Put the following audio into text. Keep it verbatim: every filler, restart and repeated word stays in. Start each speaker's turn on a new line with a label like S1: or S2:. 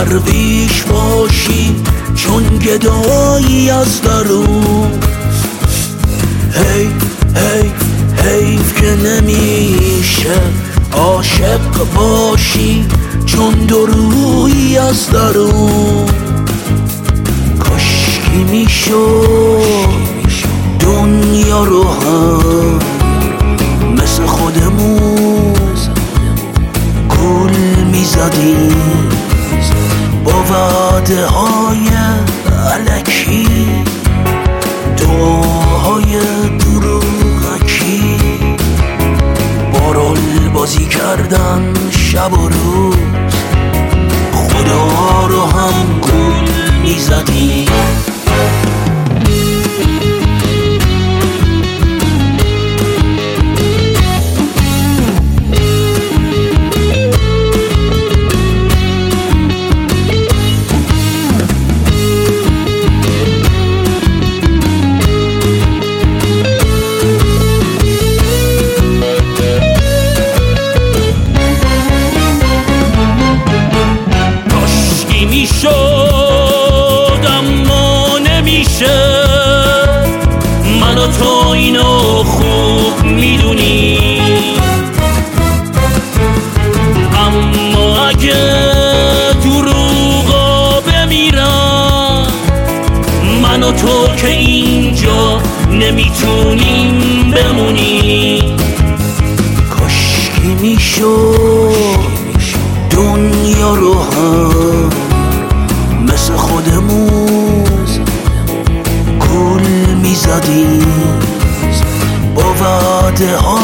S1: درویش باشی چون گدایی از درون. هی هی حیف که نمیشه عاشق باشی چون درویی از درون. کاشکی میشد دنیا رو هم مثل خودمون گل میزدیم با وعده های الکی، دعاهای دروغکی، با رول بازی کردن شب و روز خدا رو هم گل میزدیم. میشد اما نمیشه، من و تو اینو خوب میدونی. اما اگه دروغا بمیرم من و تو که اینجا نمیتونیم بمونی. کاشکی میشد دنیا رو هم مثل خودمون گل میزدیم با وعده ها